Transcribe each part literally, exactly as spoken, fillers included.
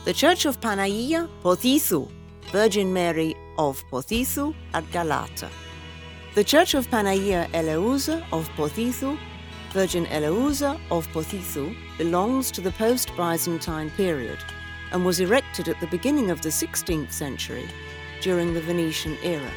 The Church of Panagia Pothithou, Virgin Mary of Pothithou at Galata. The Church of Panagia Eleusa of Pothithou, Virgin Eleusa of Pothithou, belongs to the post-Byzantine period and was erected at the beginning of the sixteenth century during the Venetian era.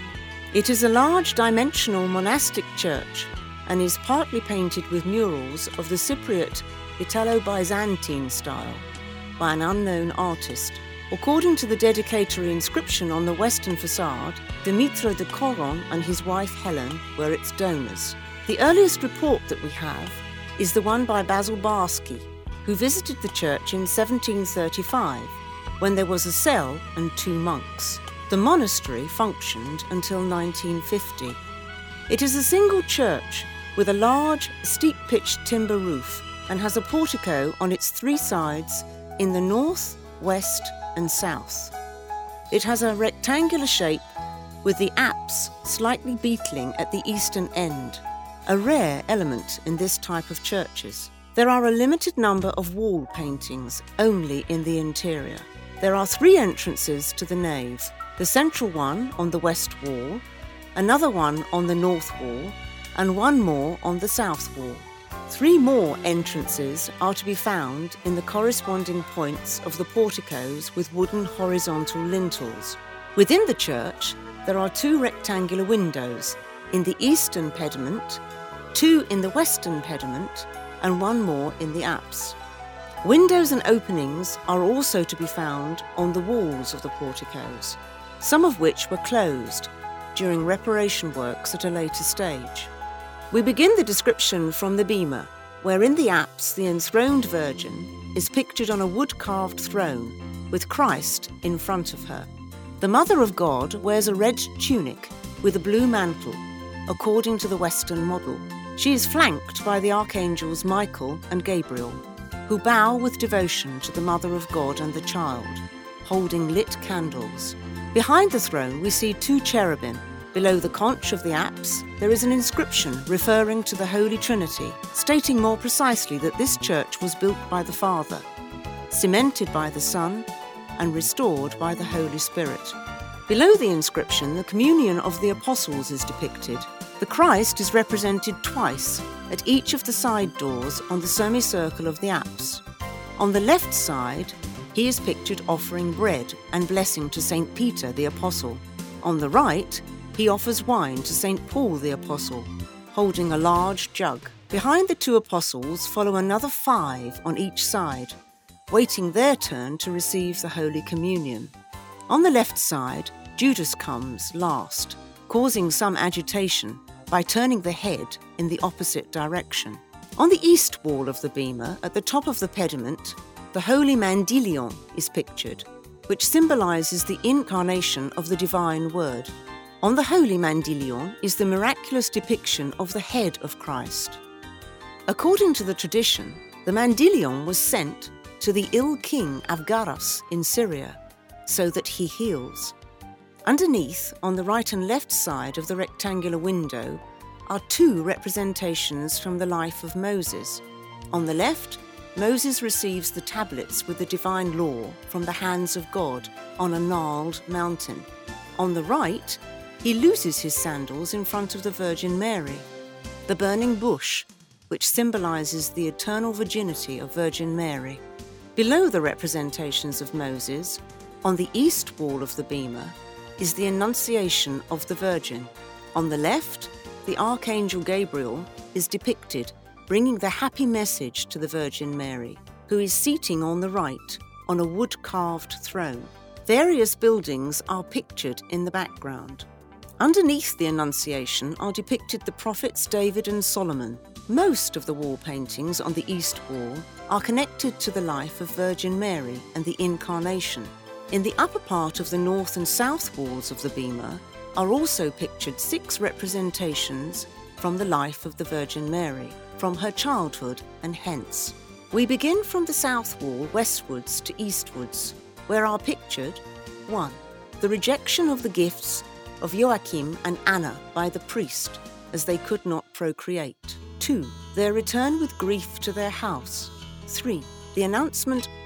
It is a large dimensional monastic church and is partly painted with murals of the Cypriot Italo-Byzantine style by an unknown artist. According to the dedicatory inscription on the western facade, Dimitro de Coron and his wife Helen were its donors. The earliest report that we have is the one by Basil Barsky, who visited the church in seventeen thirty-five, when there was a cell and two monks. The monastery functioned until nineteen fifty. It is a single church with a large, steep-pitched timber roof and has a portico on its three sides in the north, west, and south. It has a rectangular shape with the apse slightly beetling at the eastern end, a rare element in this type of churches. There are a limited number of wall paintings only in the interior. There are three entrances to the nave, the central one on the west wall, another one on the north wall, and one more on the south wall. Three more entrances are to be found in the corresponding points of the porticos with wooden horizontal lintels. Within the church, there are two rectangular windows, in the eastern pediment, two in the western pediment, and one more in the apse. Windows and openings are also to be found on the walls of the porticos, some of which were closed during reparation works at a later stage. We begin the description from the bema, where in the apse the enthroned Virgin is pictured on a wood-carved throne with Christ in front of her. The Mother of God wears a red tunic with a blue mantle, according to the Western model. She is flanked by the archangels Michael and Gabriel, who bow with devotion to the Mother of God and the Child, holding lit candles. Behind the throne we see two cherubim. Below the conch of the apse, there is an inscription referring to the Holy Trinity, stating more precisely that this church was built by the Father, cemented by the Son, and restored by the Holy Spirit. Below the inscription, the communion of the apostles is depicted. The Christ is represented twice at each of the side doors on the semicircle of the apse. On the left side, he is pictured offering bread and blessing to Saint Peter the Apostle. On the right, he offers wine to Saint Paul the Apostle, holding a large jug. Behind the two apostles follow another five on each side, waiting their turn to receive the Holy Communion. On the left side, Judas comes last, causing some agitation by turning the head in the opposite direction. On the east wall of the bema, at the top of the pediment, the Holy Mandilion is pictured, which symbolises the incarnation of the Divine Word. On the Holy Mandilion is the miraculous depiction of the head of Christ. According to the tradition, the Mandilion was sent to the ill king Avgaras in Syria, so that he heals. Underneath, on the right and left side of the rectangular window, are two representations from the life of Moses. On the left, Moses receives the tablets with the divine law from the hands of God on a gnarled mountain. On the right, he loses his sandals in front of the Virgin Mary. The burning bush, which symbolises the eternal virginity of Virgin Mary. Below the representations of Moses, on the east wall of the bema, is the Annunciation of the Virgin. On the left, the Archangel Gabriel is depicted bringing the happy message to the Virgin Mary, who is seating on the right on a wood-carved throne. Various buildings are pictured in the background. Underneath the Annunciation are depicted the prophets David and Solomon. Most of the wall paintings on the east wall are connected to the life of Virgin Mary and the Incarnation. In the upper part of the north and south walls of the bema are also pictured six representations from the life of the Virgin Mary, from her childhood and hence. We begin from the south wall westwards to eastwards, where are pictured one. The rejection of the gifts of Joachim and Anna by the priest, as they could not procreate. two. Their return with grief to their house. three. The announcement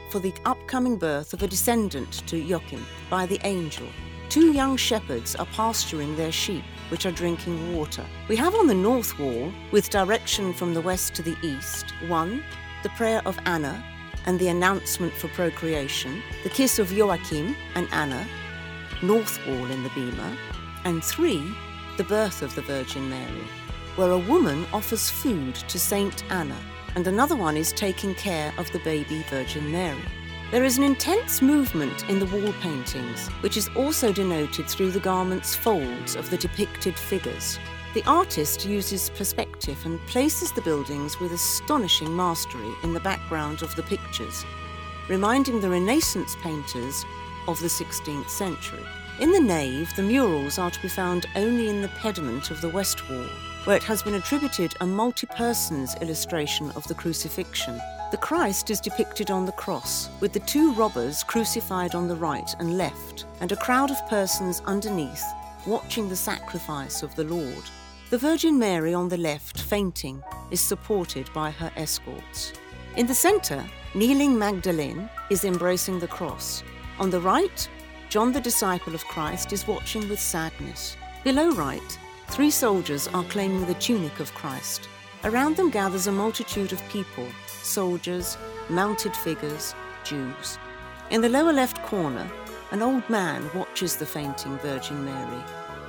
for the upcoming birth of a descendant to Joachim by the angel. Two young shepherds are pasturing their sheep, which are drinking water. We have on the north wall, with direction from the west to the east, one, the prayer of Anna and the announcement for procreation, the kiss of Joachim and Anna, north wall in the bema, and three, the birth of the Virgin Mary, where a woman offers food to Saint Anna, and another one is taking care of the baby Virgin Mary. There is an intense movement in the wall paintings, which is also denoted through the garment's folds of the depicted figures. The artist uses perspective and places the buildings with astonishing mastery in the background of the pictures, reminding the Renaissance painters of the sixteenth century. In the nave, the murals are to be found only in the pediment of the west wall, where it has been attributed a multi-persons illustration of the crucifixion. The Christ is depicted on the cross, with the two robbers crucified on the right and left, and a crowd of persons underneath, watching the sacrifice of the Lord. The Virgin Mary on the left, fainting, is supported by her escorts. In the centre, kneeling Magdalene is embracing the cross. On the right, John the disciple of Christ is watching with sadness. Below right, three soldiers are claiming the tunic of Christ. Around them gathers a multitude of people, soldiers, mounted figures, Jews. In the lower left corner, an old man watches the fainting Virgin Mary.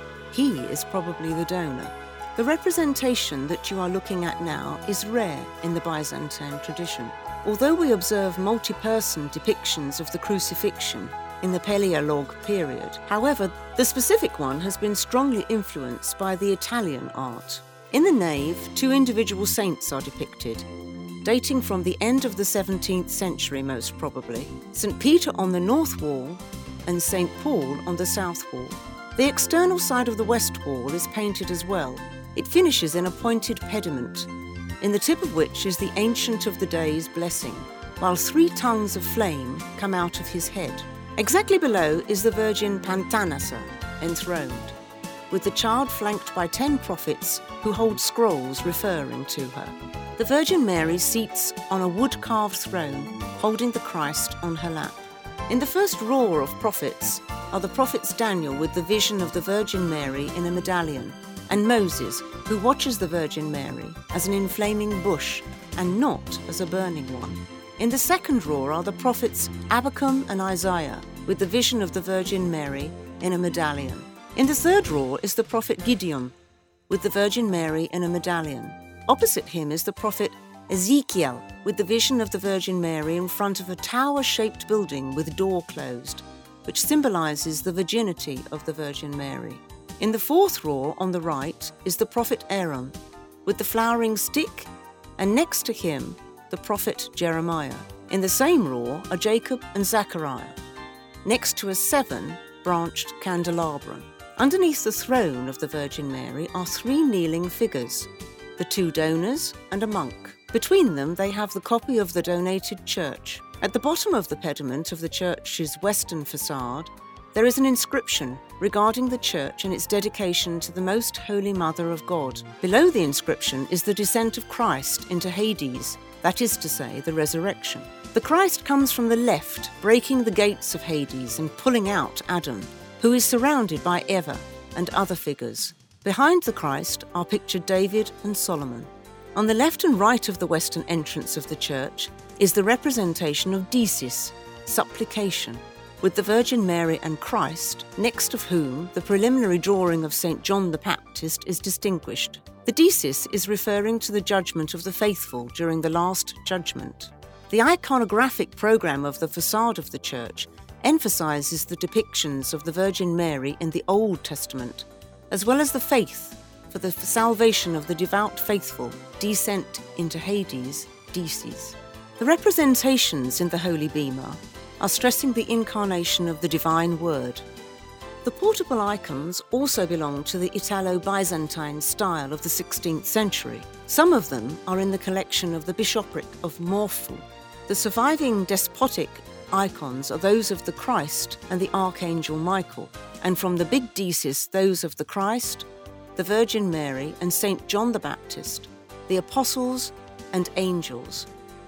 He is probably the donor. The representation that you are looking at now is rare in the Byzantine tradition. Although we observe multi-person depictions of the crucifixion in the Paleolog period, however, the specific one has been strongly influenced by the Italian art. In the nave, two individual saints are depicted, dating from the end of the seventeenth century most probably, Saint Peter on the north wall and Saint Paul on the south wall. The external side of the west wall is painted as well. It finishes in a pointed pediment, in the tip of which is the Ancient of the Days blessing, while three tongues of flame come out of his head. Exactly below is the Virgin Pantanassa, enthroned, with the child flanked by ten prophets who hold scrolls referring to her. The Virgin Mary seats on a wood-carved throne, holding the Christ on her lap. In the first row of prophets are the prophets Daniel with the vision of the Virgin Mary in a medallion, and Moses, who watches the Virgin Mary as an inflaming bush and not as a burning one. In the second row are the prophets Habakkuk and Isaiah with the vision of the Virgin Mary in a medallion. In the third row is the prophet Gideon with the Virgin Mary in a medallion. Opposite him is the prophet Ezekiel with the vision of the Virgin Mary in front of a tower-shaped building with door closed, which symbolises the virginity of the Virgin Mary. In the fourth row on the right is the prophet Aaron with the flowering stick, and next to him the prophet Jeremiah. In the same row are Jacob and Zechariah, next to a seven-branched candelabrum. Underneath the throne of the Virgin Mary are three kneeling figures, the two donors and a monk. Between them they have the copy of the donated church. At the bottom of the pediment of the church's western facade, there is an inscription regarding the church and its dedication to the Most Holy Mother of God. Below the inscription is the descent of Christ into Hades, that is to say, the resurrection. The Christ comes from the left, breaking the gates of Hades and pulling out Adam, who is surrounded by Eva and other figures. Behind the Christ are pictured David and Solomon. On the left and right of the western entrance of the church is the representation of Deesis, supplication, with the Virgin Mary and Christ, next of whom the preliminary drawing of Saint John the Baptist is distinguished. The Deesis is referring to the judgment of the faithful during the Last Judgment. The iconographic program of the facade of the church emphasizes the depictions of the Virgin Mary in the Old Testament, as well as the faith for the salvation of the devout faithful, descent into Hades, Deesis. The representations in the Holy Bema are stressing the incarnation of the Divine Word. The portable icons also belong to the Italo-Byzantine style of the sixteenth century. Some of them are in the collection of the Bishopric of Morphu. The surviving despotic icons are those of the Christ and the Archangel Michael, and from the big Deesis those of the Christ, the Virgin Mary and Saint John the Baptist, the Apostles and Angels,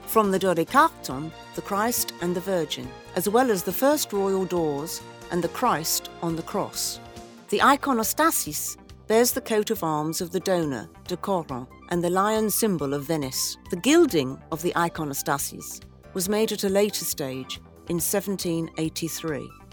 From the Dodecaton, the Christ and the Virgin, as well as the first royal doors and the Christ on the cross. The iconostasis bears the coat of arms of the donor, decorum, and the lion symbol of Venice. The gilding of the iconostasis was made at a later stage in seventeen eighty-three.